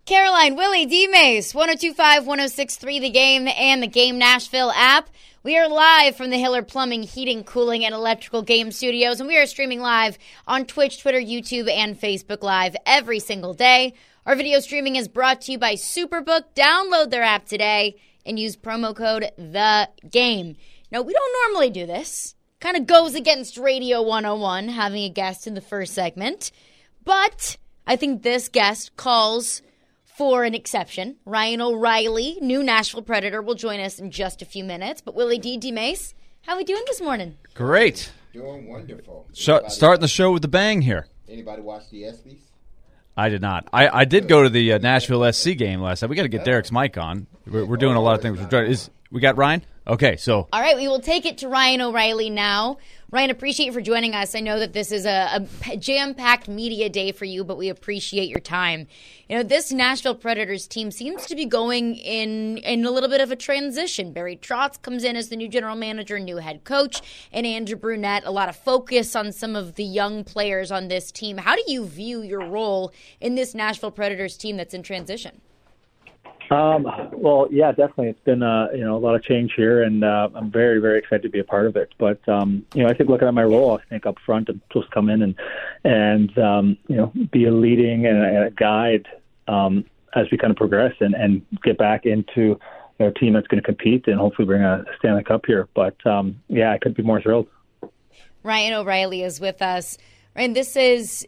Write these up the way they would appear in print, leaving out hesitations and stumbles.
Caroline, Willie, D-Mace, 102.5, 106.3 The Game, and the Game Nashville app. We are live from the Hiller Plumbing, Heating, Cooling, and Electrical Game Studios, and we are streaming live on Twitch, Twitter, YouTube, and Facebook Live every single day. Our video streaming is brought to you by Superbook. Download their app today and use promo code THEGAME. Now, we don't normally do this. Kind of goes against Radio 101, having a guest in the first segment. But I think this guest calls for an exception. Ryan O'Reilly, new Nashville Predator, will join us in just a few minutes. But Willie D. Mace, how are we doing this morning? Great. Doing wonderful. Starting the show with a bang here. Anybody watch the ESPYs? I did not. I did go to the Nashville SC game last night. We got to get Derek's mic on. We're doing a lot of things. We got Ryan? Okay, so. All right, we will take it to Ryan O'Reilly now. Ryan, appreciate you for joining us. I know that this is a jam-packed media day for you, but we appreciate your time. You know, this Nashville Predators team seems to be going in a little bit of a transition. Barry Trotz comes in as the new general manager, new head coach, and Andrew Brunette. A lot of focus on some of the young players on this team. How do you view your role in this Nashville Predators team that's in transition? Well, yeah, definitely. It's been a lot of change here, and I'm very, very excited to be a part of it. But I think looking at my role, I think up front, I'm supposed to come in and be a leading and a guide as we kind of progress and get back into a team that's going to compete and hopefully bring a Stanley Cup here. But I couldn't be more thrilled. Ryan O'Reilly is with us, and this is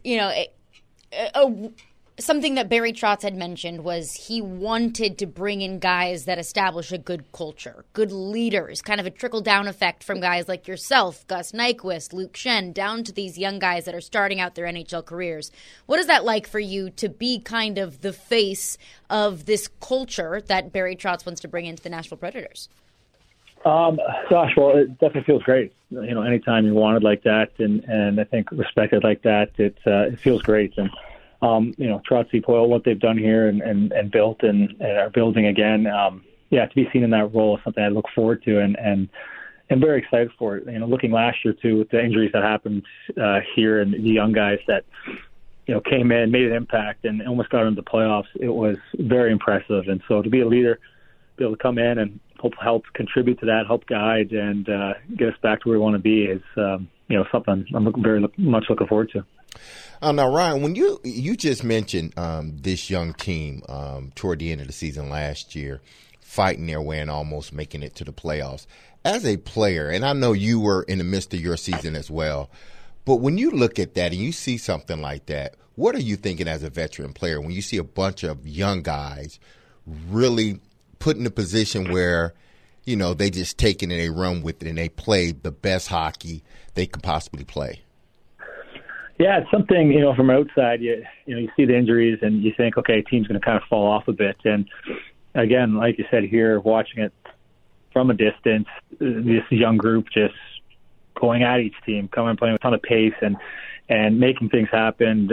something that Barry Trotz had mentioned was he wanted to bring in guys that establish a good culture, good leaders, kind of a trickle-down effect from guys like yourself, Gus Nyquist, Luke Shen, down to these young guys that are starting out their NHL careers. What is that like for you to be kind of the face of this culture that Barry Trotz wants to bring into the Nashville Predators? Well, it definitely feels great. Anytime you're wanted like that and I think respected like that, it feels great. And Trotz, Poile, what they've done here and built and are building again. To be seen in that role is something I look forward to and I'm very excited for it. Looking last year too with the injuries that happened here and the young guys that came in, made an impact and almost got into the playoffs. It was very impressive. And so to be a leader, be able to come in and help contribute to that, help guide and get us back to where we want to be is something I'm very much looking forward to. Now, Ryan, when you just mentioned this young team toward the end of the season last year, fighting their way and almost making it to the playoffs. As a player, and I know you were in the midst of your season as well, but when you look at that and you see something like that, what are you thinking as a veteran player when you see a bunch of young guys really put in a position where, they just take it and they run with it and they play the best hockey they could possibly play? Yeah, it's something, from outside, you see the injuries and you think, okay, team's going to kind of fall off a bit. And again, like you said here, watching it from a distance, this young group just going at each team, coming and playing with a ton of pace and making things happen.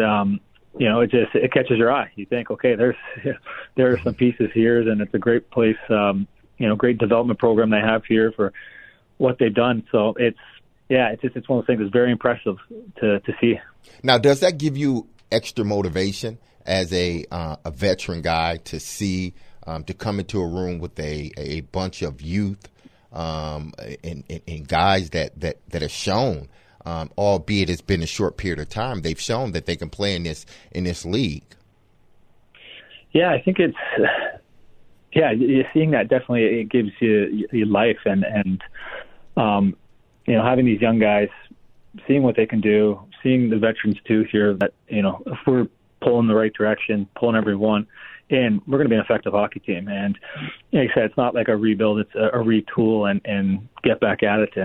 It catches your eye. You think, okay, there are some pieces here and it's a great place, great development program they have here for what they've done. So it's one of those things that's very impressive to see. Now, does that give you extra motivation as a veteran guy to see, to come into a room with a bunch of youth and guys that have shown, albeit it's been a short period of time, they've shown that they can play in this league? Yeah, I think you're seeing that definitely. It gives you life and having these young guys, seeing what they can do, seeing the veterans too here that, if we're pulling the right direction, pulling everyone in, we're going to be an effective hockey team. And like I said, it's not like a rebuild, it's a retool and get back at it.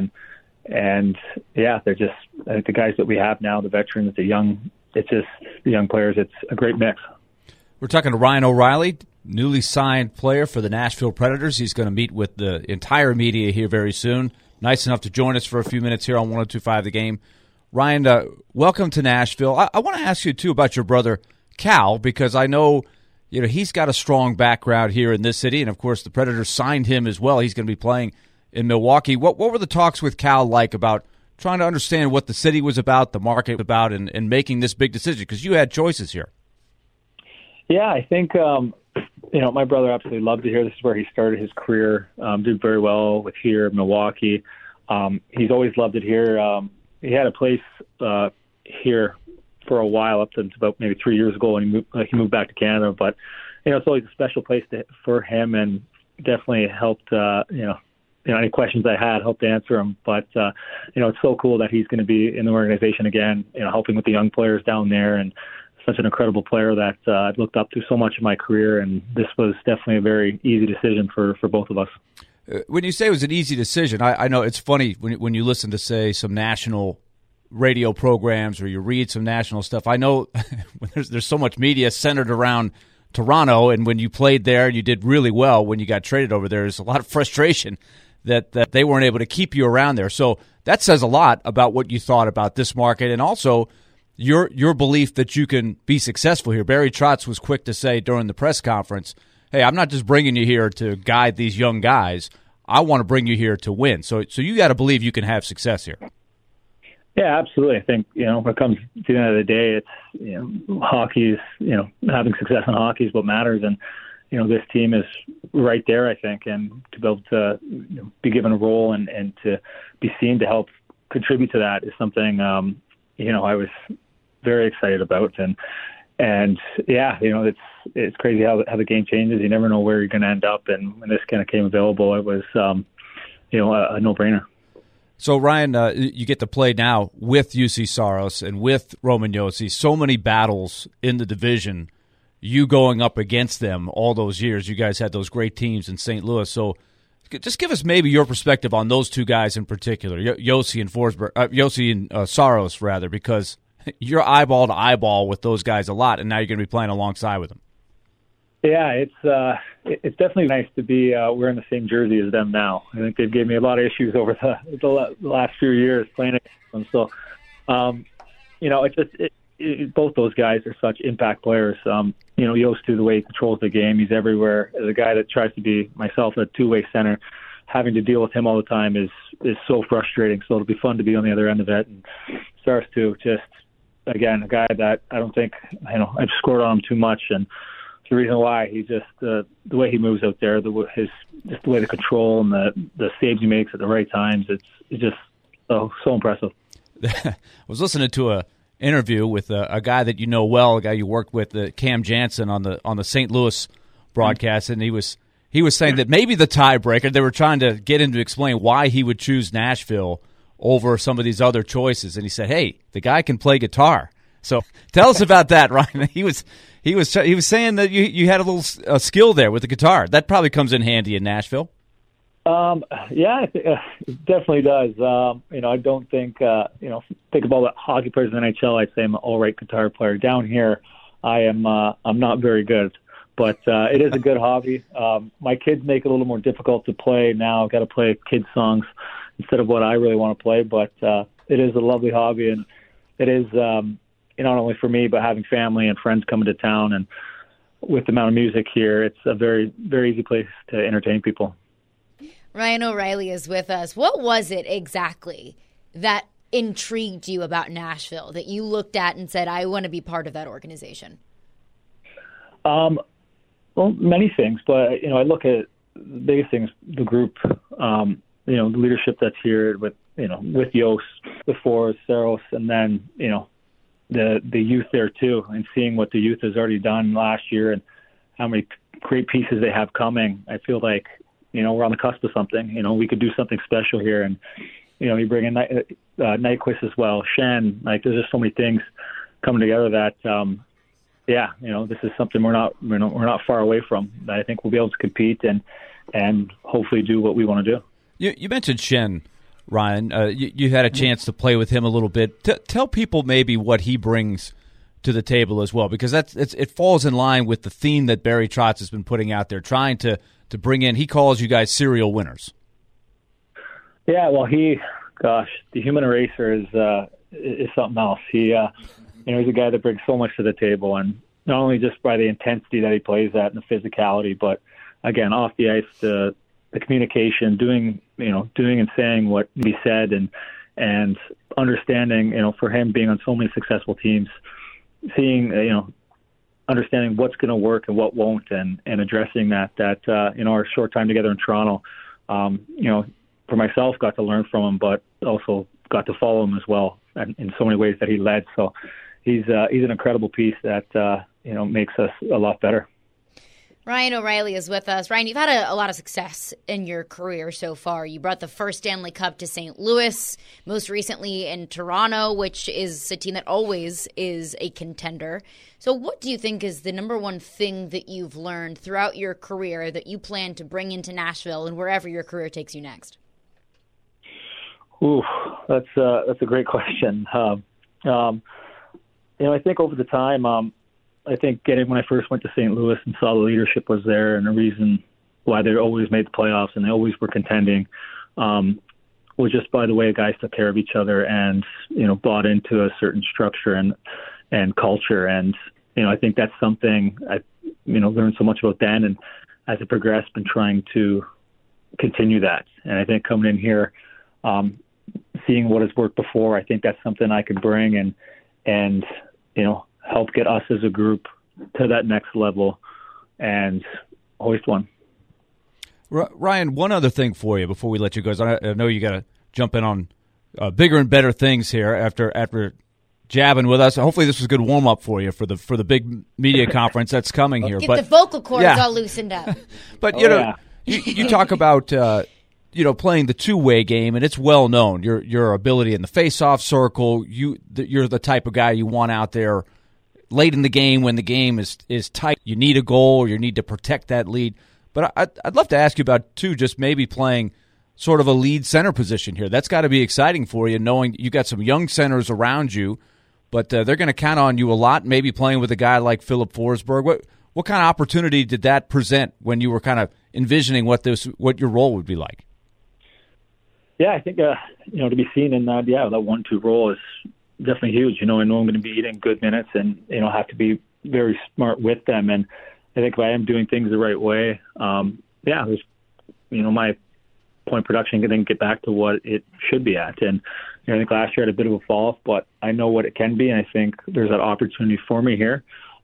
They're just, I think the guys that we have now, the veterans, the young players, it's a great mix. We're talking to Ryan O'Reilly, newly signed player for the Nashville Predators. He's going to meet with the entire media here very soon. Nice enough to join us for a few minutes here on 102.5 The Game. Ryan, welcome to Nashville. I want to ask you, too, about your brother, Cal, because I know he's got a strong background here in this city, and, of course, the Predators signed him as well. He's going to be playing in Milwaukee. What were the talks with Cal like about trying to understand what the city was about, the market was about, and making this big decision? Because you had choices here. Yeah, I think my brother absolutely loved it here. This is where he started his career. Did very well with here in Milwaukee. He's always loved it here. He had a place here for a while, up to about maybe 3 years ago when he moved back to Canada. But it's always a special place for him, and definitely helped. Any questions I had, helped answer them. But it's so cool that he's going to be in the organization again. Helping with the young players down there, and such an incredible player that I've looked up to so much in my career. And this was definitely a very easy decision for both of us. When you say it was an easy decision, I know it's funny when you listen to, say, some national radio programs or you read some national stuff. I know there's so much media centered around Toronto, and when you played there and you did really well when you got traded over there, there's a lot of frustration that they weren't able to keep you around there. So that says a lot about what you thought about this market, and also your belief that you can be successful here. Barry Trotz was quick to say during the press conference, hey, I'm not just bringing you here to guide these young guys. I want to bring you here to win. So you got to believe you can have success here. Yeah, absolutely. I think, when it comes to the end of the day, it's, hockey is, having success in hockey is what matters. And, this team is right there, I think, and to be able to be given a role and to be seen to help contribute to that is something, I was very excited about. And yeah, it's crazy how the game changes. You never know where you're going to end up. And when this kind of came available, it was, a no-brainer. So, Ryan, you get to play now with UC Saros and with Roman Josi. So many battles in the division, you going up against them all those years. You guys had those great teams in St. Louis. So just give us maybe your perspective on those two guys in particular, Josi and Saros, rather, because you're eyeball to eyeball with those guys a lot, and now you're going to be playing alongside with them. Yeah, it's definitely nice to be wearing the same jersey as them now. I think they've given me a lot of issues over the last few years playing against them. So, both those guys are such impact players. Yostu, the way he controls the game, he's everywhere. As a guy that tries to be myself a two-way center, having to deal with him all the time is so frustrating. So it'll be fun to be on the other end of it. And Saros too, just again a guy that I don't think I've scored on him too much, and the reason why he just the way he moves out there, the way the control and the saves he makes at the right times, it's just so impressive. I was listening to a interview with a guy that you know well, a guy you worked with, Cam Jansen on the St. Louis broadcast, and he was saying that maybe the tiebreaker, they were trying to get him to explain why he would choose Nashville over some of these other choices, and he said, "Hey, the guy can play guitar." So tell us about that, Ryan. He was saying that you had a little skill there with the guitar. That probably comes in handy in Nashville. Yeah, it definitely does. I don't think think about hockey players in the NHL. I'd say I'm an all-right guitar player. Down here, I'm not very good, but it is a good hobby. My kids make it a little more difficult to play now. I've got to play kids songs instead of what I really want to play, but it is a lovely hobby, and it is not only for me, but having family and friends coming to town, and with the amount of music here, it's a very, very easy place to entertain people. Ryan O'Reilly is with us. What was it exactly that intrigued you about Nashville, that you looked at and said, I want to be part of that organization? Well, many things, but, I look at the biggest things, the group, the leadership that's here with Yost, with Forrest, Saros, and then, the youth there too, and seeing what the youth has already done last year and how many great pieces they have coming. I feel like, we're on the cusp of something. We could do something special here. And, you bring in Nyquist as well, Shen. Like, there's just so many things coming together that, this is something we're not far away from. That I think we'll be able to compete and hopefully do what we want to do. You mentioned Shen, Ryan. You had a chance to play with him a little bit. Tell people maybe what he brings to the table as well, because it falls in line with the theme that Barry Trotz has been putting out there, trying to bring in. He calls you guys serial winners. Yeah, well, the human eraser is something else. He's a guy that brings so much to the table, and not only just by the intensity that he plays at and the physicality, but again, off the ice, the communication, doing and saying what he said, and understanding, for him being on so many successful teams, seeing, understanding what's going to work and what won't, and addressing that. Our short time together in Toronto, for myself, got to learn from him, but also got to follow him as well, and in so many ways that he led. So he's an incredible piece that makes us a lot better. Ryan O'Reilly is with us. Ryan, you've had a lot of success in your career so far. You brought the first Stanley Cup to St. Louis, most recently in Toronto, which is a team that always is a contender. So what do you think is the number one thing that you've learned throughout your career that you plan to bring into Nashville and wherever your career takes you next? Ooh, that's a great question. I think over the time, I think when I first went to St. Louis and saw the leadership was there, and the reason why they always made the playoffs and they always were contending was just by the way guys took care of each other and bought into a certain structure and culture. And I think that's something I learned so much about then, and as it progressed, been trying to continue that. And I think coming in here, seeing what has worked before, I think that's something I could bring and help get us as a group to that next level and hoist one. Ryan, one other thing for you before we let you go. I know you got to jump in on bigger and better things here after jabbing with us. Hopefully this was a good warm-up for you for the big media conference that's coming here. Get the vocal cords all loosened up. But, you talk about playing the two-way game, and it's well known. Your ability in the face-off circle, you're the type of guy you want out there late in the game when the game is tight. You need a goal, or you need to protect that lead. But I'd love to ask you about, too, just maybe playing sort of a lead center position here. That's got to be exciting for you, knowing you got some young centers around you, but they're going to count on you a lot, maybe playing with a guy like Philip Forsberg. What kind of opportunity did that present when you were kind of envisioning what your role would be like? Yeah, I think, to be seen in that 1-2 role is definitely huge. I know I'm going to be eating good minutes and, have to be very smart with them. And I think if I am doing things the right way, there's, my point production can then get back to what it should be at. And I think last year I had a bit of a fall off, but I know what it can be. And I think there's that opportunity for me here.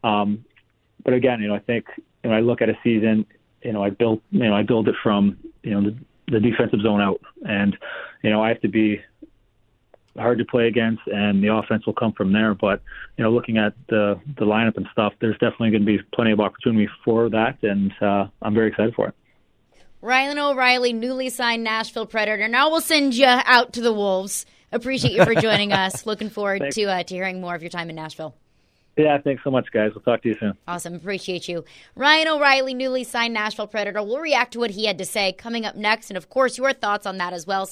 But again, I think when I look at a season, I build it from, the defensive zone out, and I have to be hard to play against, and the offense will come from there. But looking at the lineup and stuff, there's definitely going to be plenty of opportunity for that, and I'm very excited for it. Ryan O'Reilly, newly signed Nashville Predator. Now we'll send you out to the Wolves. Appreciate you for joining us. Looking forward to hearing more of your time in Nashville. Yeah, thanks so much, guys. We'll talk to you soon. Awesome. Appreciate you. Ryan O'Reilly, newly signed Nashville Predator. We'll react to what he had to say coming up next. And, of course, your thoughts on that as well.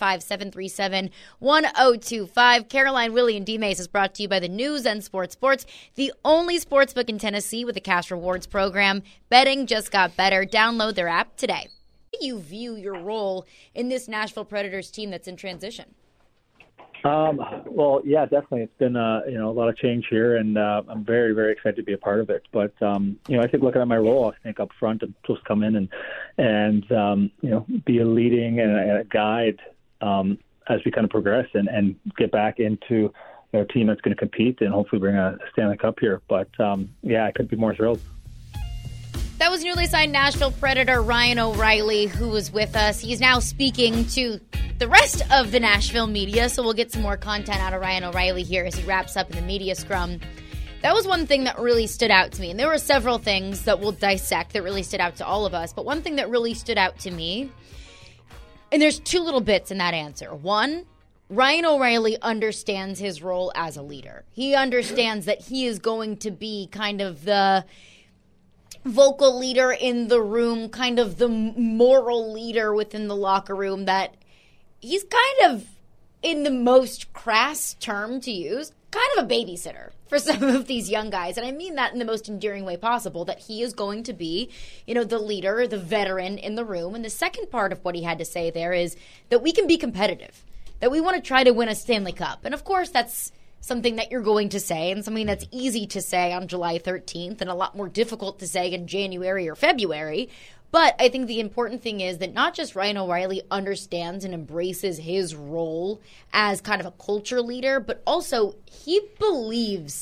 615-737-1025. Caroline, Willie, and D-Mace is brought to you by the News and Sports, the only sportsbook in Tennessee with a cash rewards program. Betting just got better. Download their app today. How do you view your role in this Nashville Predators team that's in transition? Well, yeah, definitely. It's been, a lot of change here, and I'm very, very excited to be a part of it. But, I think looking at my role, I think up front, I'm supposed to come in and be a leading and a guide as we kind of progress and get back into a team that's going to compete and hopefully bring a Stanley Cup here. But, I couldn't be more thrilled. That was newly signed Nashville Predator Ryan O'Reilly, who was with us. He's now speaking to the rest of the Nashville media, so we'll get some more content out of Ryan O'Reilly here as he wraps up in the media scrum. That was one thing that really stood out to me, and there were several things that we'll dissect that really stood out to all of us, but one thing that really stood out to me, and there's two little bits in that answer. One, Ryan O'Reilly understands his role as a leader. He understands that he is going to be kind of the vocal leader in the room, kind of the moral leader within the locker room, that he's kind of, in the most crass term to use, kind of a babysitter for some of these young guys. And I mean that in the most endearing way possible, that he is going to be, the leader, the veteran in the room. And the second part of what he had to say there is that we can be competitive, that we want to try to win a Stanley Cup. And of course, that's something that you're going to say, and something that's easy to say on July 13th and a lot more difficult to say in January or February. But I think the important thing is that not just Ryan O'Reilly understands and embraces his role as kind of a culture leader, but also he believes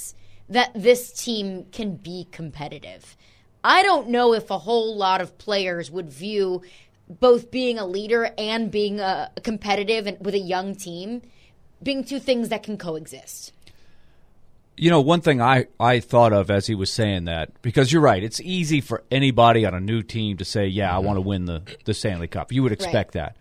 that this team can be competitive. I don't know if a whole lot of players would view both being a leader and being a competitive and with a young team being two things that can coexist. One thing I thought of as he was saying that, because you're right, it's easy for anybody on a new team to say, I want to win the Stanley Cup. You would expect that.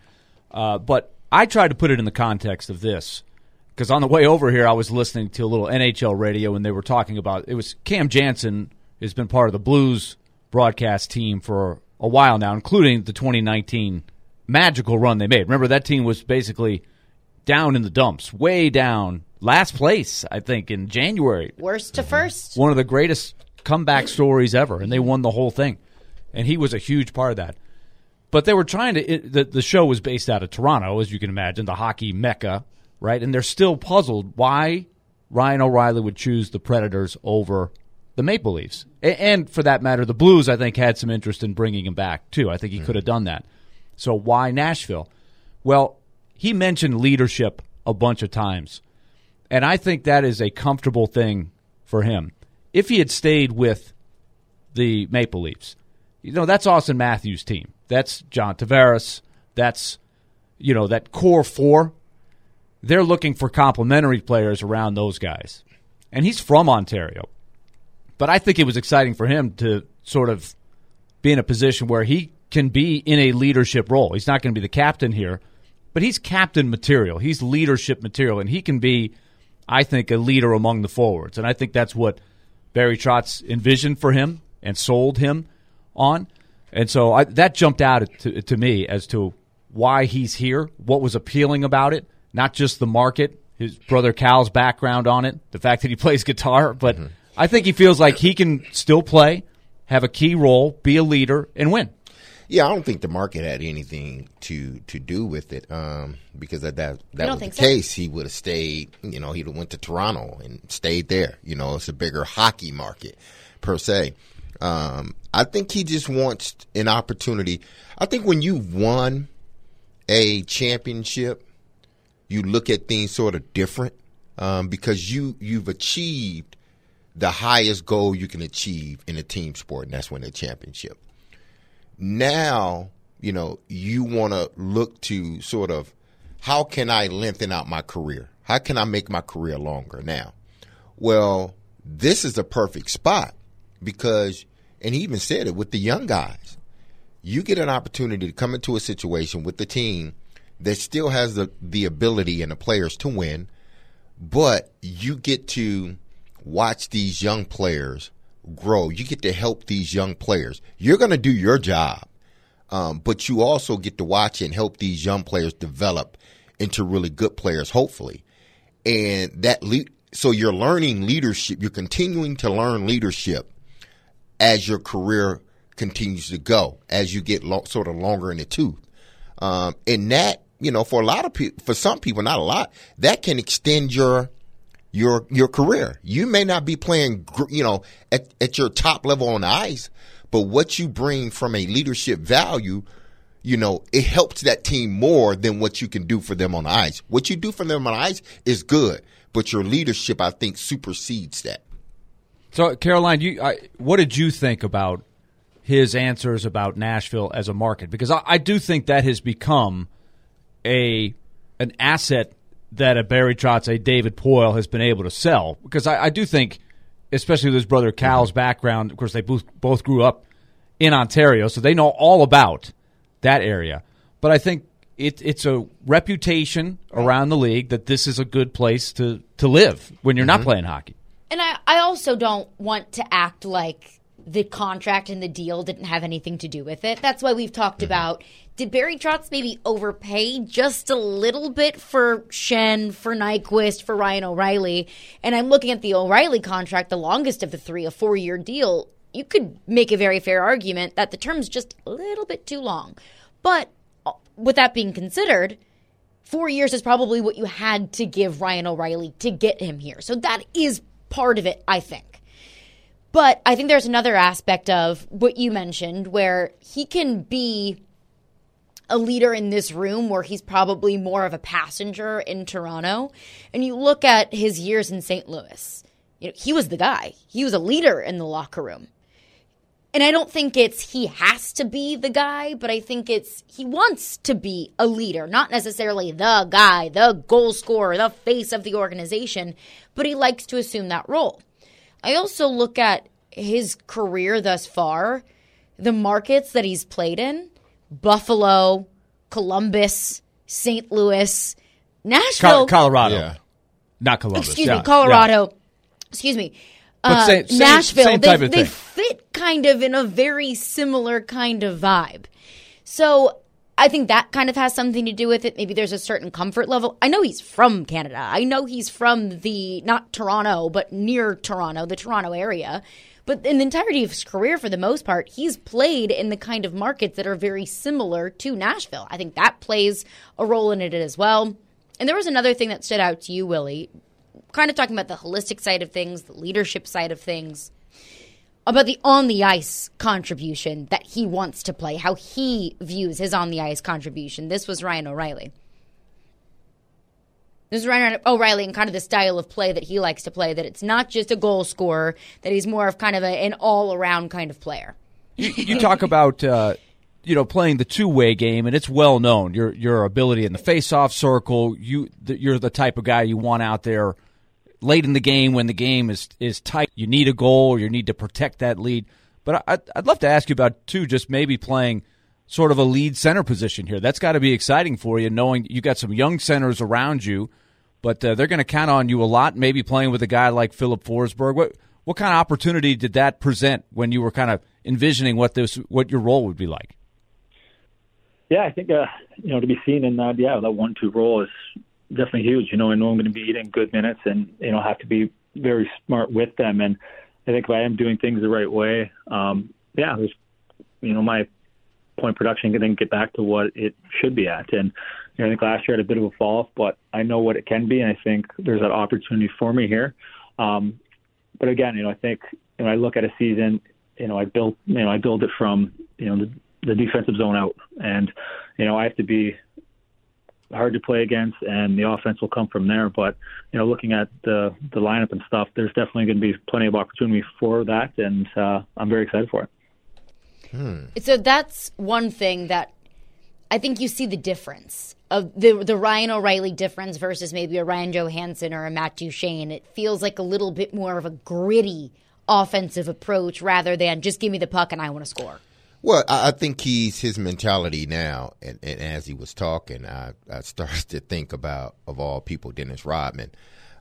But I tried to put it in the context of this, because on the way over here I was listening to a little NHL radio, and they were talking about, it was Cam Jansen has been part of the Blues broadcast team for a while now, including the 2019 magical run they made. Remember, that team was basically down in the dumps, way down. Last place, I think, in January. Worst to first. One of the greatest comeback stories ever, and they won the whole thing. And he was a huge part of that. But they were trying to the show was based out of Toronto, as you can imagine, the hockey mecca, right? And they're still puzzled why Ryan O'Reilly would choose the Predators over the Maple Leafs. And for that matter, the Blues, I think, had some interest in bringing him back, too. I think he could have done that. So why Nashville? Well, he mentioned leadership a bunch of times. And I think that is a comfortable thing for him. If he had stayed with the Maple Leafs, that's Austin Matthews' team. That's John Tavares. That's, that core four. They're looking for complementary players around those guys. And he's from Ontario. But I think it was exciting for him to sort of be in a position where he can be in a leadership role. He's not going to be the captain here, but he's captain material. He's leadership material, and he can be, I think, a leader among the forwards. And I think that's what Barry Trotz envisioned for him and sold him on. And so that jumped out to me as to why he's here, what was appealing about it, not just the market, his brother Cal's background on it, the fact that he plays guitar, but I think he feels like he can still play, have a key role, be a leader, and win. Yeah, I don't think the market had anything to do with it, because that was the case. He would have stayed. He'd have went to Toronto and stayed there. It's a bigger hockey market per se. I think he just wants an opportunity. I think when you won a championship, you look at things sort of different, because you've achieved the highest goal you can achieve in a team sport, and that's winning a championship. Now, you want to look to sort of, how can I lengthen out my career? How can I make my career longer now? Well, this is a perfect spot because, and he even said it, with the young guys, you get an opportunity to come into a situation with the team that still has the ability and the players to win, but you get to watch these young players grow. You get to help these young players. You're going to do your job, but you also get to watch and help these young players develop into really good players, hopefully. And so you're learning leadership. You're continuing to learn leadership as your career continues to go, as you get sort of longer in the tooth. And that, for a lot of people, for some people, not a lot, that can extend your career. You may not be playing, at your top level on the ice, but what you bring from a leadership value, it helps that team more than what you can do for them on the ice. What you do for them on the ice is good, but your leadership, I think, supersedes that. So, Caroline, what did you think about his answers about Nashville as a market? Because I do think that has become an asset that a Barry Trotz, a David Poile has been able to sell. Because I do think, especially with his brother Cal's background, of course, they both grew up in Ontario, so they know all about that area. But I think it's a reputation around the league that this is a good place to live when you're not playing hockey. And I also don't want to act like the contract and the deal didn't have anything to do with it. That's why we've talked about, did Barry Trotz maybe overpay just a little bit for Schenn, for Nyquist, for Ryan O'Reilly? And I'm looking at the O'Reilly contract, the longest of the three, a 4-year deal. You could make a very fair argument that the term's just a little bit too long. But with that being considered, 4 years is probably what you had to give Ryan O'Reilly to get him here. So that is part of it, I think. But I think there's another aspect of what you mentioned where he can be a leader in this room where he's probably more of a passenger in Toronto. And you look at his years in St. Louis. he was the guy. He was a leader in the locker room. And I don't think it's he has to be the guy, but I think it's he wants to be a leader, not necessarily the guy, the goal scorer, the face of the organization, but he likes to assume that role. I also look at his career thus far, the markets that he's played in, Buffalo, Columbus, St. Louis, Nashville. Colorado. Yeah. Not Columbus. Excuse me, Colorado. Yeah. Excuse me. Nashville, same type of they thing. fit kind of in a very similar kind of vibe. So I think that kind of has something to do with it. Maybe there's a certain comfort level. I know he's from Canada. I know he's from not Toronto, but near Toronto, the Toronto area. But in the entirety of his career, for the most part, he's played in the kind of markets that are very similar to Nashville. I think that plays a role in it as well. And there was another thing that stood out to you, Willie, kind of talking about the holistic side of things, the leadership side of things, about the on-the-ice contribution that he wants to play, how he views his on-the-ice contribution. This was Ryan O'Reilly. This is Ryan O'Reilly and kind of the style of play that he likes to play, that it's not just a goal scorer, that he's more of kind of an all-around kind of player. You talk about playing the two-way game, and it's well known. Your ability in the face-off circle, you're the type of guy you want out there late in the game when the game is tight. You need a goal, or you need to protect that lead. But I'd love to ask you about, too, just maybe playing sort of a lead center position here. That's got to be exciting for you, knowing you got some young centers around you, but they're going to count on you a lot, maybe playing with a guy like Philip Forsberg. What kind of opportunity did that present when you were kind of envisioning what your role would be like? Yeah, I think to be seen in that 1-2 role is definitely huge. I know I'm going to be eating good minutes, and have to be very smart with them. And I think if I am doing things the right way, there's my point production can then get back to what it should be at. And I think last year I had a bit of a fall off, but I know what it can be, and I think there's that opportunity for me here. But again, I think I look at a season, I build it from the defensive zone out, and I have to be hard to play against, and the offense will come from there. But looking at the lineup and stuff, there's definitely going to be plenty of opportunity for that, and I'm very excited for it. So that's one thing that I think you see the difference of the Ryan O'Reilly difference versus maybe a Ryan Johansson or a Matt Duchene. It feels like a little bit more of a gritty offensive approach rather than just give me the puck and I want to score. Well, I think his mentality now, and as he was talking, I started to think about, of all people, Dennis Rodman.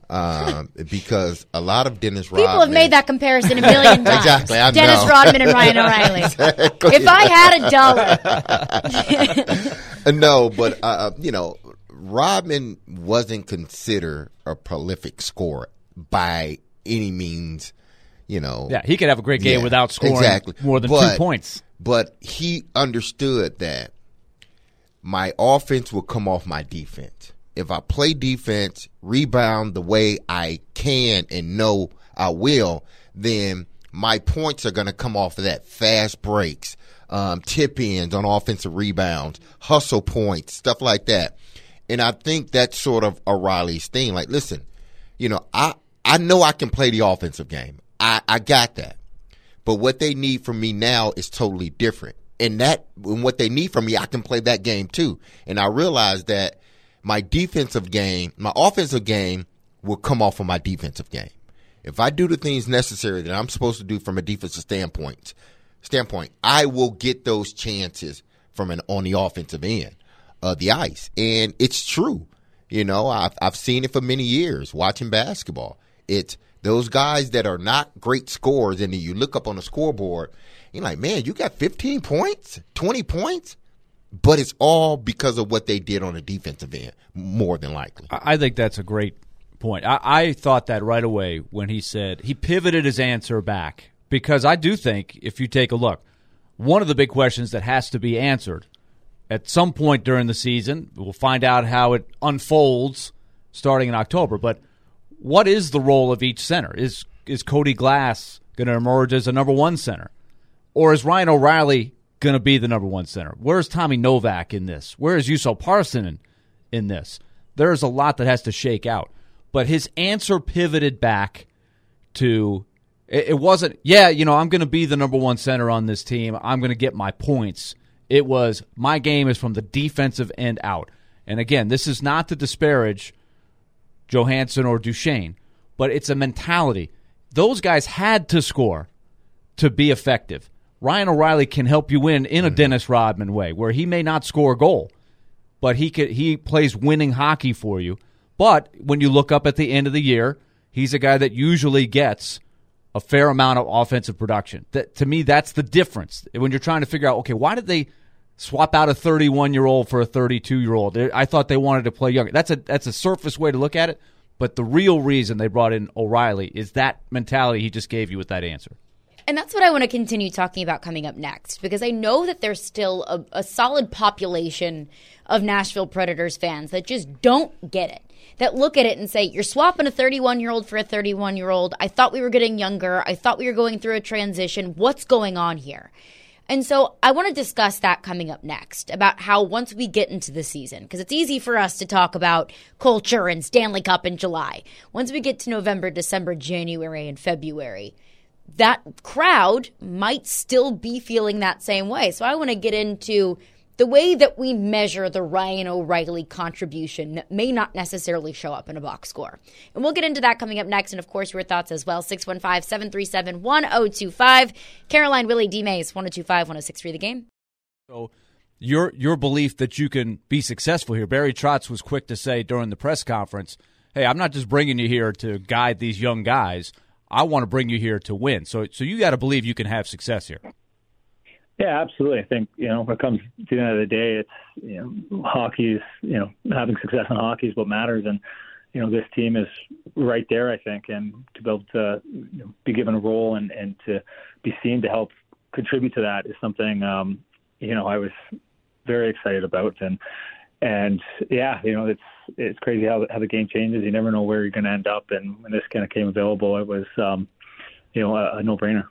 Because a lot of Dennis Rodman... People have made that comparison a million times. Exactly, I know. Dennis Rodman and Ryan O'Reilly. Exactly. If I had $1. No, but, Rodman wasn't considered a prolific scorer by any means, Yeah, he could have a great game without scoring more than 2 points. But he understood that my offense will come off my defense. If I play defense, rebound the way I can and know I will, then my points are going to come off of that. Fast breaks, tip ins on offensive rebounds, hustle points, stuff like that. And I think that's sort of O'Reilly's thing. Like, listen, I know I can play the offensive game. I got that. But what they need from me now is totally different. And what they need from me, I can play that game too. And I realized that my offensive game will come off of my defensive game. If I do the things necessary that I'm supposed to do from a defensive standpoint, I will get those chances on the offensive end of the ice. And it's true. I've seen it for many years watching basketball. It's those guys that are not great scorers, and then you look up on the scoreboard, you're like, man, you got 15 points, 20 points? But it's all because of what they did on the defensive end, more than likely. I think that's a great point. I thought that right away when he said he pivoted his answer back, because I do think if you take a look, one of the big questions that has to be answered at some point during the season, we'll find out how it unfolds starting in October, but what is the role of each center? Is Cody Glass going to emerge as a number one center? Or is Ryan O'Reilly going to be the number one center? Where's Tommy Novak in this? Where is Juuso Parssinen in this? There's a lot that has to shake out. But his answer pivoted back to – it wasn't, I'm going to be the number one center on this team. I'm going to get my points. It was my game is from the defensive end out. And, again, this is not to disparage Johansson or Duchesne, but it's a mentality. Those guys had to score to be effective. Ryan O'Reilly can help you win in a Dennis Rodman way, where he may not score a goal, but he plays winning hockey for you. But when you look up at the end of the year, he's a guy that usually gets a fair amount of offensive production. To me, that's the difference. When you're trying to figure out, okay, why did they swap out a 31-year-old for a 32-year-old? I thought they wanted to play younger. That's a surface way to look at it, but the real reason they brought in O'Reilly is that mentality he just gave you with that answer. And that's what I want to continue talking about coming up next, because I know that there's still a solid population of Nashville Predators fans that just don't get it, that look at it and say, you're swapping a 31-year-old for a 31-year-old. I thought we were getting younger. I thought we were going through a transition. What's going on here? And so I want to discuss that coming up next, about how once we get into the season, because it's easy for us to talk about culture and Stanley Cup in July. Once we get to November, December, January, and February, that crowd might still be feeling that same way. So I want to get into the way that we measure the Ryan O'Reilly contribution that may not necessarily show up in a box score. And we'll get into that coming up next. And, of course, your thoughts as well. 615-737-1025. Caroline, Willie, D. Mays, 102.5-106.3 The Game. So your belief that you can be successful here. Barry Trotz was quick to say during the press conference, hey, I'm not just bringing you here to guide these young guys. I want to bring you here to win. So you got to believe you can have success here. Yeah, absolutely. I think, when it comes to the end of the day, it's, hockey's, having success in hockey is what matters. And, this team is right there, I think. And to be able to be given a role and to be seen to help contribute to that is something, I was very excited about. And yeah, it's crazy how the game changes. You never know where you're going to end up. And when this kind of came available, it was, a no-brainer.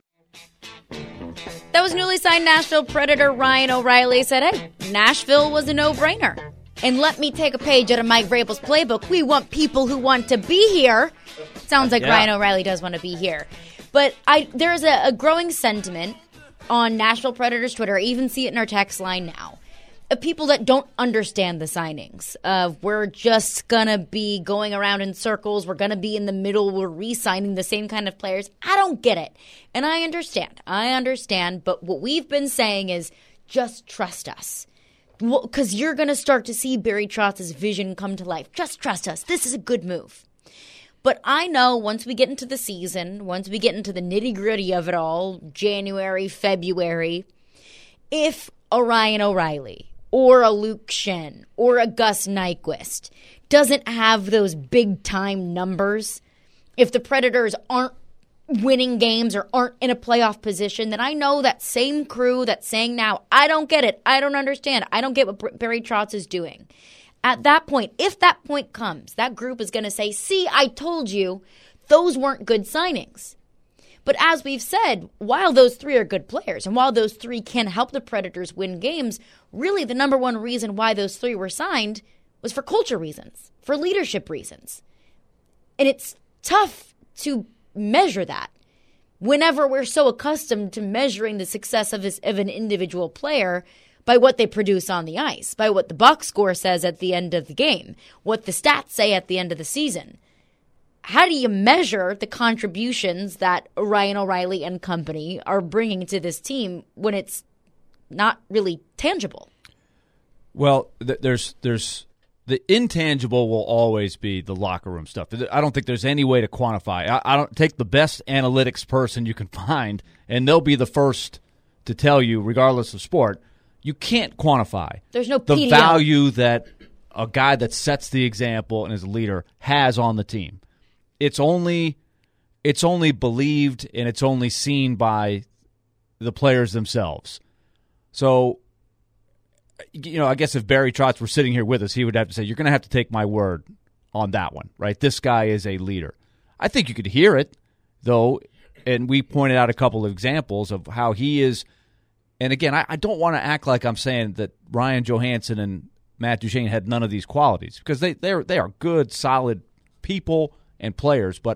That was newly signed Nashville Predator Ryan O'Reilly. Said, hey, Nashville was a no-brainer. And let me take a page out of Mike Vrabel's playbook. We want people who want to be here. Sounds like Ryan O'Reilly does want to be here. But there's a growing sentiment on Nashville Predators Twitter. I even see it in our text line now. Of people that don't understand the signings. We're just going to be going around in circles. We're going to be in the middle. We're re-signing the same kind of players. I don't get it. And I understand. But what we've been saying is just trust us. Because you're going to start to see Barry Trotz's vision come to life. Just trust us. This is a good move. But I know once we get into the season, once we get into the nitty-gritty of it all, January, February, if a Ryan O'Reilly or a Luke Schenn or a Gus Nyquist doesn't have those big-time numbers, if the Predators aren't winning games or aren't in a playoff position, then I know that same crew that's saying now, I don't get it, I don't understand, I don't get what Barry Trotz is doing. At that point, if that point comes, that group is going to say, see, I told you, those weren't good signings. But as we've said, while those three are good players and while those three can help the Predators win games, really the number one reason why those three were signed was for culture reasons, for leadership reasons. And it's tough to measure that whenever we're so accustomed to measuring the success of an individual player by what they produce on the ice, by what the box score says at the end of the game, what the stats say at the end of the season. How do you measure the contributions that Ryan O'Reilly and company are bringing to this team when it's not really tangible? Well, there's the intangible will always be the locker room stuff. I don't think there's any way to quantify. I don't take the best analytics person you can find, and they'll be the first to tell you, regardless of sport, you can't quantify. There's no the PDO. value that a guy that sets the example and is a leader has on the team. It's only believed and it's only seen by the players themselves. So, I guess if Barry Trotz were sitting here with us, he would have to say, you're going to have to take my word on that one, right? This guy is a leader. I think you could hear it, though, and we pointed out a couple of examples of how he is. And again, I don't want to act like I'm saying that Ryan Johansson and Matt Duchesne had none of these qualities, because they are good, solid people and players, but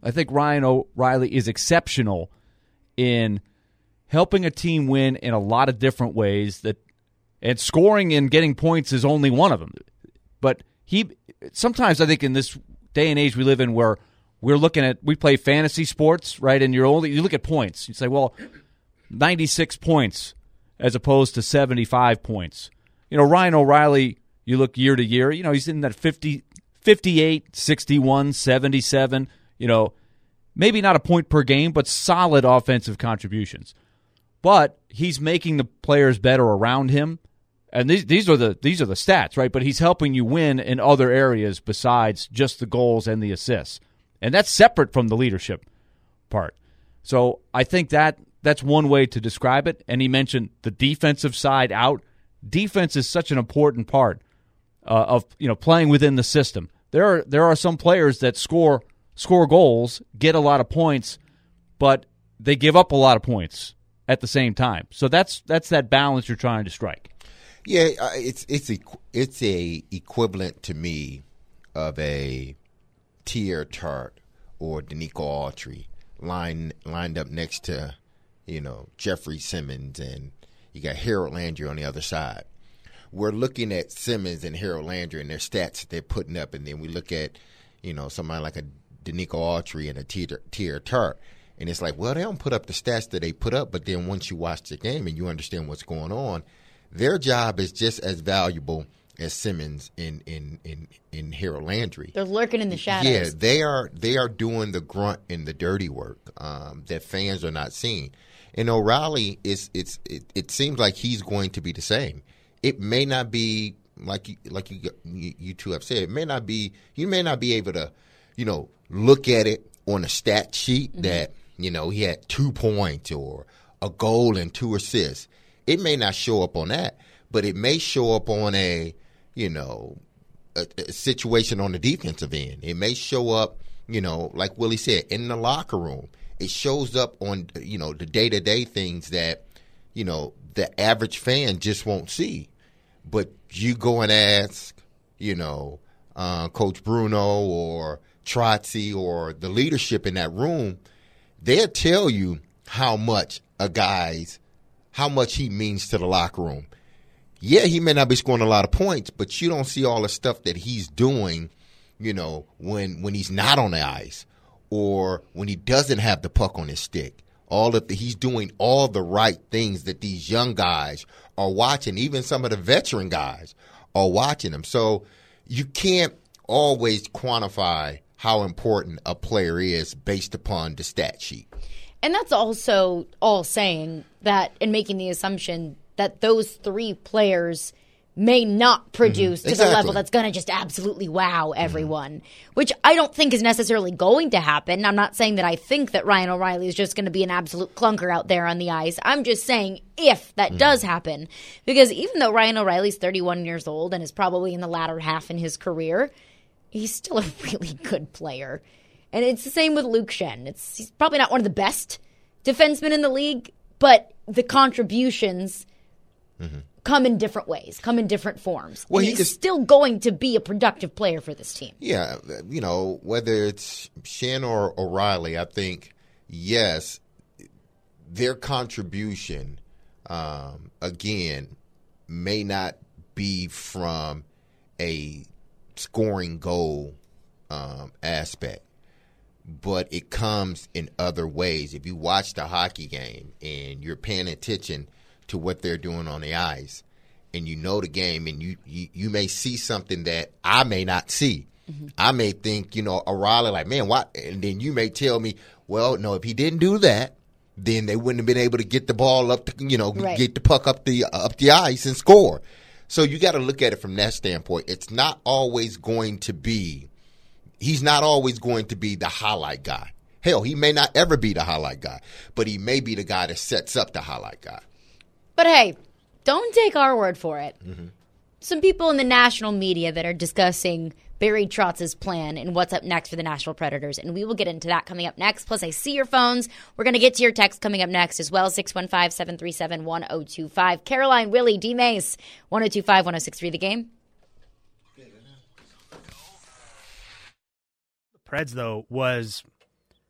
I think Ryan O'Reilly is exceptional in helping a team win in a lot of different ways. And scoring and getting points is only one of them. But sometimes I think in this day and age we live in where we play fantasy sports, right? And you look at points. You say, well, 96 points as opposed to 75 points. Ryan O'Reilly, you look year to year, he's in that 50, 58, 61, 77, maybe not a point per game, but solid offensive contributions. But he's making the players better around him. And these are the stats, right? But he's helping you win in other areas besides just the goals and the assists. And that's separate from the leadership part. So I think that's one way to describe it. And he mentioned the defensive side out. Defense is such an important part of playing within the system. There are some players that score goals, get a lot of points, but they give up a lot of points at the same time. So that's that balance you're trying to strike. Yeah, it's a equivalent to me of a Tier Tart or Danico Autry lined up next to Jeffrey Simmons, and you got Harold Landry on the other side. We're looking at Simmons and Harold Landry and their stats that they're putting up, and then we look at somebody like a Danico Autry and a Tier Tart, and it's like, well, they don't put up the stats that they put up, but then once you watch the game and you understand what's going on, their job is just as valuable as Simmons in Harold Landry. They're lurking in the shadows. Yeah, they are doing the grunt and the dirty work that fans are not seeing. And O'Reilly it seems like he's going to be the same. It may not be like you two have said. It may not be. You may not be able to look at it on a stat sheet that he had 2 points or a goal and 2 assists. It may not show up on that, but it may show up on a situation on the defensive end. It may show up, like Willie said, in the locker room. It shows up on, the day-to-day things that, the average fan just won't see. But you go and ask, Coach Bruno or Trotzy or the leadership in that room, they'll tell you how much he means to the locker room. Yeah, he may not be scoring a lot of points, but you don't see all the stuff that he's doing, when he's not on the ice or when he doesn't have the puck on his stick. He's doing all the right things that these young guys are watching. Even some of the veteran guys are watching him. So you can't always quantify how important a player is based upon the stat sheet. And that's also all saying that and making the assumption that those 3 players may not produce to the level that's going to just absolutely wow everyone, which I don't think is necessarily going to happen. I'm not saying that I think that Ryan O'Reilly is just going to be an absolute clunker out there on the ice. I'm just saying if that does happen, because even though Ryan O'Reilly's 31 years old and is probably in the latter half in his career, he's still a really good player. And it's the same with Luke Shen. He's probably not one of the best defensemen in the league, but the contributions come in different ways, come in different forms. Well, he's still going to be a productive player for this team. Yeah, whether it's Shen or O'Reilly, I think, yes, their contribution, again, may not be from a scoring goal aspect, but it comes in other ways. If you watch the hockey game and you're paying attention to what they're doing on the ice, and you know the game, and you may see something that I may not see. I may think, O'Reilly, like, man, what? And then you may tell me, well, no, if he didn't do that, then they wouldn't have been able to get the ball up, get the puck up the ice and score. So you got to look at it from that standpoint. It's not always going to be. He's not always going to be the highlight guy. Hell, he may not ever be the highlight guy, but he may be the guy that sets up the highlight guy. But hey, don't take our word for it. Some people in the national media that are discussing Barry Trotz's plan and what's up next for the Nashville Predators, and we will get into that coming up next. Plus, I see your phones. We're going to get to your text coming up next as well, 615-737-1025. Caroline, Willie, D. Mace, 1025-1063 The Game. The Preds, though, was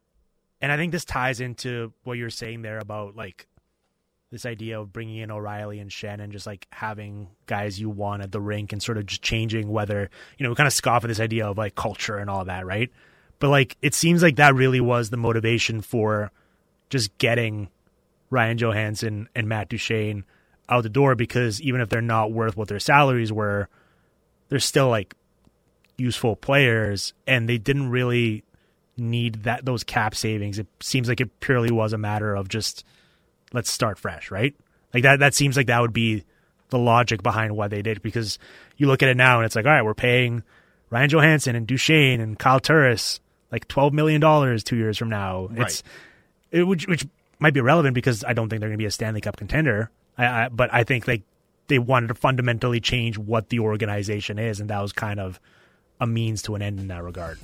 And I think this ties into what you're saying there about like this idea of bringing in O'Reilly and Shen and just like having guys you want at the rink and sort of just changing whether, we kind of scoff at this idea of like culture and all that, right? But like it seems like that really was the motivation for just getting Ryan Johansson and Matt Duchene out the door, because even if they're not worth what their salaries were, they're still like useful players, and they didn't really need those cap savings. It seems like it purely was a matter of just let's start fresh, right? Like that seems like that would be the logic behind what they did, because you look at it now and it's like, all right, we're paying Ryan Johansson and Duchene and Kyle Turris like $12 million 2 years from now. Right. Which might be relevant because I don't think they're going to be a Stanley Cup contender. But I think like they wanted to fundamentally change what the organization is, and that was kind of a means to an end in that regard.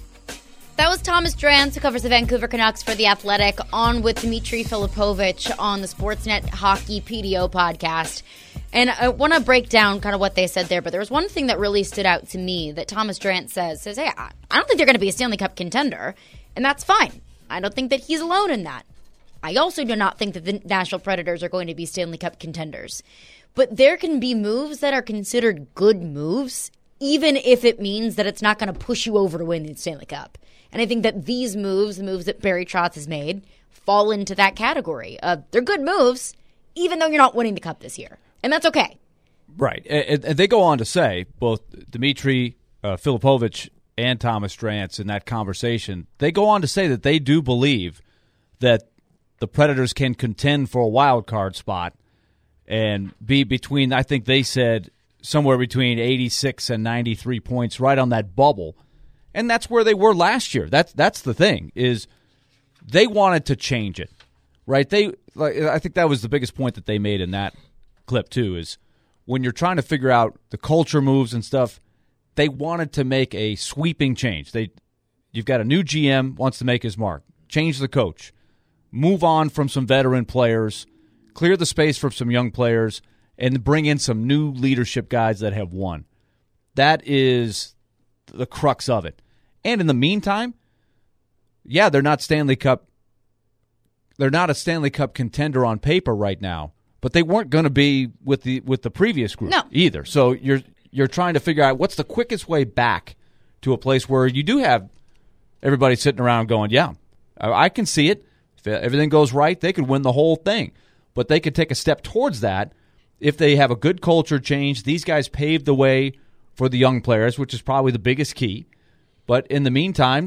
That was Thomas Drance, who covers the Vancouver Canucks for The Athletic, on with Dmitry Filipovich on the Sportsnet Hockey PDO podcast. And I want to break down kind of what they said there, but there was one thing that really stood out to me that Thomas Drance says, hey, I don't think they're going to be a Stanley Cup contender, and that's fine. I don't think that he's alone in that. I also do not think that the Nashville Predators are going to be Stanley Cup contenders. But there can be moves that are considered good moves, even if it means that it's not going to push you over to win the Stanley Cup. And I think that these moves, the moves that Barry Trotz has made, fall into that category. They're good moves, even though you're not winning the Cup this year. And that's okay. Right. And they go on to say, both Dmitry Filipovich and Thomas Drance in that conversation, they go on to say that they do believe that the Predators can contend for a wild card spot and be between, I think they said, somewhere between 86 and 93 points, right on that bubble. And that's where they were last year. That's the thing, is they wanted to change it, right? I think that was the biggest point that they made in that clip too, is when you're trying to figure out the culture moves and stuff, they wanted to make a sweeping change. You've got a new GM, wants to make his mark, change the coach, move on from some veteran players, clear the space for some young players, and bring in some new leadership guys that have won. That is the crux of it. And in the meantime, yeah, they're not a Stanley Cup contender on paper right now, but they weren't going to be with the previous group either. So you're trying to figure out what's the quickest way back to a place where you do have everybody sitting around going, yeah, I can see it. If everything goes right, they could win the whole thing. But they could take a step towards that if they have a good culture change. These guys paved the way for the young players, which is probably the biggest key. But in the meantime,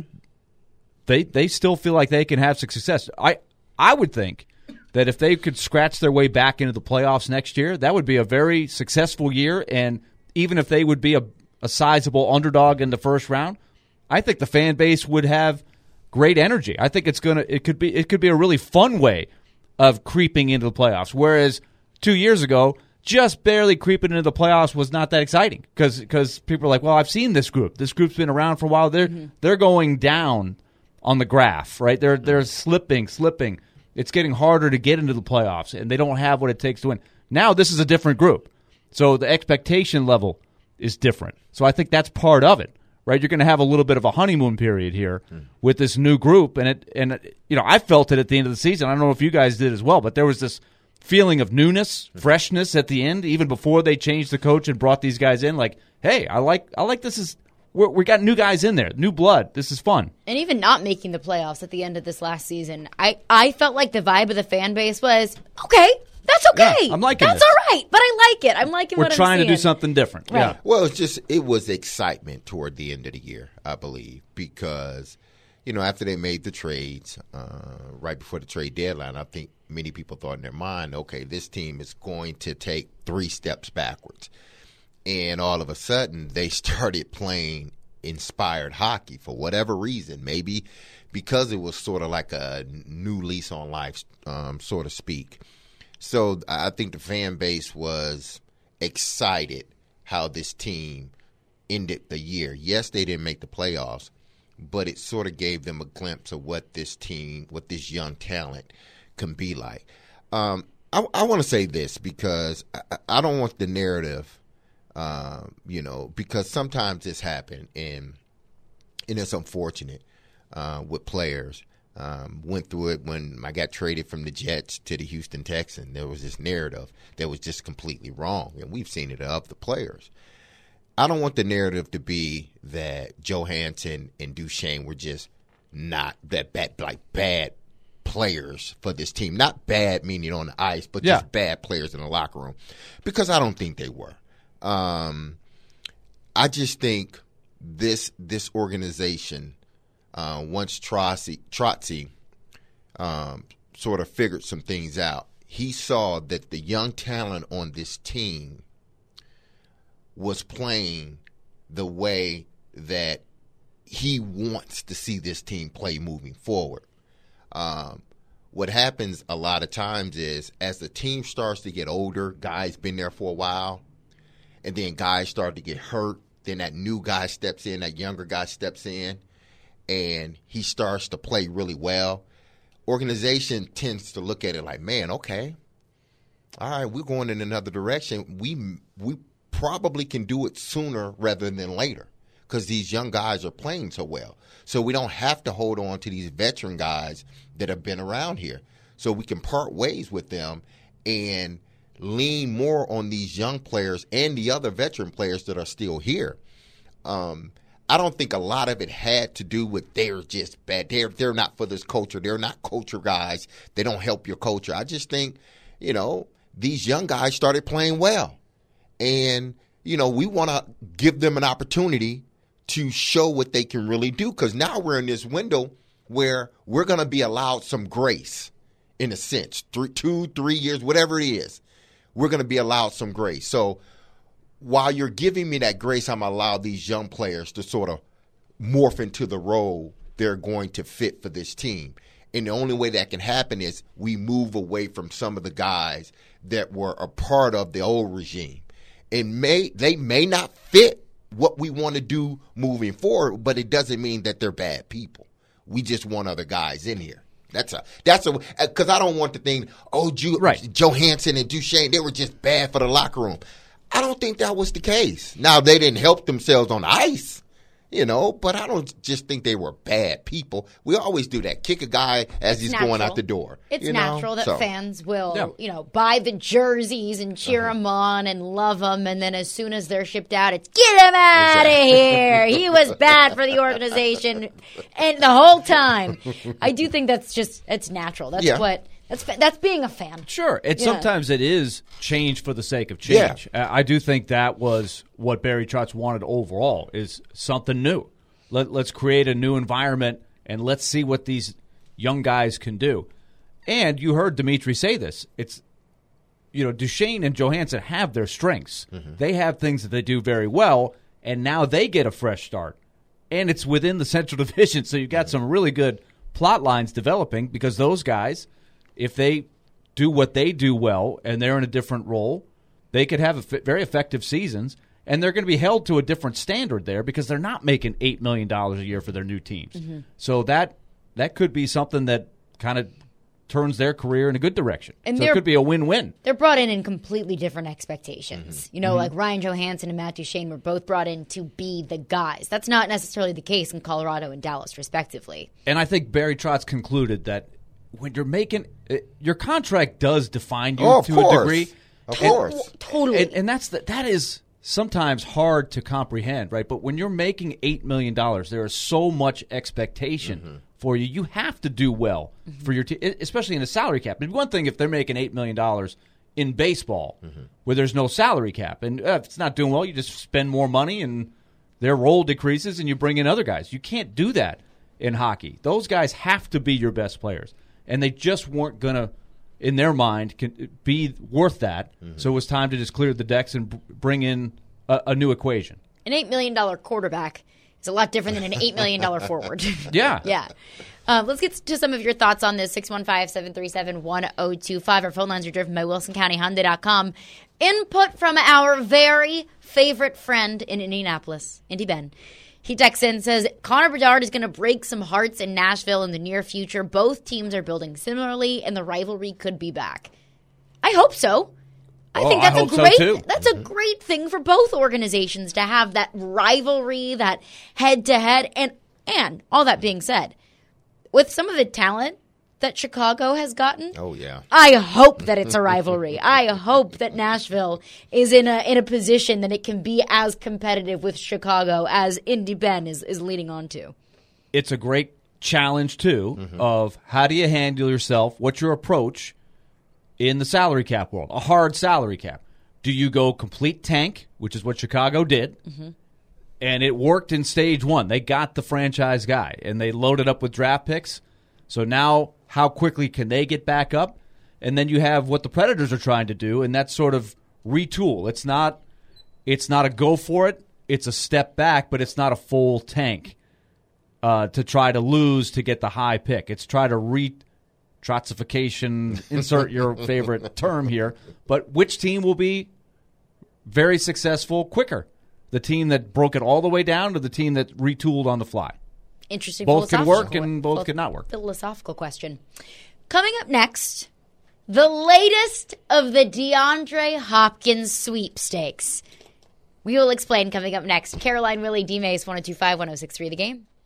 they still feel like they can have success. I would think that if they could scratch their way back into the playoffs next year, that would be a very successful year. And even if they would be a sizable underdog in the first round, I think the fan base would have great energy. I think it could be a really fun way of creeping into the playoffs. Whereas 2 years ago, just barely creeping into the playoffs was not that exciting because people are like, well, I've seen this group. This group's been around for a while. They're going down on the graph, right? They're slipping. It's getting harder to get into the playoffs, and they don't have what it takes to win. Now this is a different group, so the expectation level is different. So I think that's part of it, right? You're going to have a little bit of a honeymoon period here with this new group, and I felt it at the end of the season. I don't know if you guys did as well, but there was this feeling of newness, freshness at the end, even before they changed the coach and brought these guys in. Like, hey, I like this. We got new guys in there, new blood. This is fun. And even not making the playoffs at the end of this last season, I felt like the vibe of the fan base was, okay, that's okay. Yeah, I'm liking that's this. All right, but I like it. I'm liking what I'm seeing. We're trying to do something different. Right. Yeah. Well, it was excitement toward the end of the year, I believe, because after they made the trades, right before the trade deadline, I think many people thought in their mind, okay, this team is going to take 3 steps backwards. And all of a sudden, they started playing inspired hockey for whatever reason. Maybe because it was sort of like a new lease on life, so to speak. So I think the fan base was excited how this team ended the year. Yes, they didn't make the playoffs, but it sort of gave them a glimpse of what this team, what this young talent can be like. I want to say this because I don't want the narrative, because sometimes this happens and it's unfortunate with players Went through it when I got traded from the Jets to the Houston Texans. There was this narrative that was just completely wrong, and we've seen it of the players. I don't want the narrative to be that Johansson and Duchene were just not that bad, like bad players for this team. Not bad meaning on the ice, but just bad players in the locker room, because I don't think they were. I just think this organization, once Trotzy sort of figured some things out, he saw that the young talent on this team was playing the way that he wants to see this team play moving forward. What happens a lot of times is, as the team starts to get older, guys been there for a while, and then guys start to get hurt, then that new guy steps in, that younger guy steps in, and he starts to play really well. Organization tends to look at it like, man, okay, all right, we're going in another direction. We probably can do it sooner rather than later, because these young guys are playing so well. So we don't have to hold on to these veteran guys that have been around here. So we can part ways with them and lean more on these young players and the other veteran players that are still here. I don't think a lot of it had to do with they're just bad. They're not for this culture. They're not culture guys. They don't help your culture. I just think, these young guys started playing well. And, we want to give them an opportunity to show what they can really do, because now we're in this window where we're going to be allowed some grace, in a sense, 2, 3 years, whatever it is. We're going to be allowed some grace. So while you're giving me that grace, I'm allowed these young players to sort of morph into the role they're going to fit for this team. And the only way that can happen is we move away from some of the guys that were a part of the old regime. And they may not fit what we want to do moving forward, but it doesn't mean that they're bad people. We just want other guys in here. That's because I don't want to think, Johansson and Duchene, they were just bad for the locker room. I don't think that was the case. Now, they didn't help themselves on the ice, but I don't just think they were bad people. We always do that. Kick a guy as he's going out the door. It's natural that fans will, buy the jerseys and cheer them on and love them. And then as soon as they're shipped out, it's get him out of here. He was bad for the organization. And the whole time. I do think it's natural. That's being a fan. Sure. Sometimes it is change for the sake of change. Yeah. I do think that was what Barry Trotz wanted overall, is something new. Let's create a new environment, and let's see what these young guys can do. And you heard Dimitri say this. It's, Duchene and Johansson have their strengths. Mm-hmm. They have things that they do very well, and now they get a fresh start. And it's within the Central Division, so you've got some really good plot lines developing, because those guys, if they do what they do well and they're in a different role, they could have very effective seasons, and they're going to be held to a different standard there because they're not making $8 million a year for their new teams. Mm-hmm. So that could be something that kind of turns their career in a good direction. And so it could be a win-win. They're brought in completely different expectations. Mm-hmm. Like Ryan Johansson and Matt Duchene were both brought in to be the guys. That's not necessarily the case in Colorado and Dallas, respectively. And I think Barry Trotz concluded that when you're making your contract does define you to a degree. Of course. Totally. And that is sometimes hard to comprehend, right? But when you're making $8 million, there is so much expectation for you. You have to do well for your team, especially in a salary cap. It's one thing if they're making $8 million in baseball where there's no salary cap. And if it's not doing well, you just spend more money and their role decreases and you bring in other guys. You can't do that in hockey. Those guys have to be your best players. And they just weren't going to, in their mind, be worth that. Mm-hmm. So it was time to just clear the decks and bring in a new equation. An $8 million quarterback is a lot different than an $8 million forward. Yeah. Yeah. Let's get to some of your thoughts on this. 615-737-1025. Our phone lines are driven by WilsonCountyHyundai.com. Input from our very favorite friend in Indianapolis, Indy Ben. He texts in and says, Connor Bedard is going to break some hearts in Nashville in the near future. Both teams are building similarly, and the rivalry could be back. I hope so. I think that's a great thing for both organizations to have that rivalry, that head-to-head. And all that being said, with some of the talent that Chicago has gotten. Oh, yeah. I hope that it's a rivalry. I hope that Nashville is in a position that it can be as competitive with Chicago as Indy Ben is leading on to. It's a great challenge, too, of how do you handle yourself, what's your approach in the salary cap world, a hard salary cap. Do you go complete tank, which is what Chicago did, and it worked in stage one. They got the franchise guy, and they loaded up with draft picks. So now how quickly can they get back up? And then you have what the Predators are trying to do, and that's sort of retool. It's not a go for it. It's a step back, but it's not a full tank to try to lose to get the high pick. It's try to Trotsification, insert your favorite term here. But which team will be very successful quicker? The team that broke it all the way down to the team that retooled on the fly? Interesting. Both can work philosophical- and both can not work. Philosophical question. Coming up next, the latest of the DeAndre Hopkins sweepstakes. We will explain coming up next. Caroline, Willie, D-Mace, 102.5, 106.3 The Game.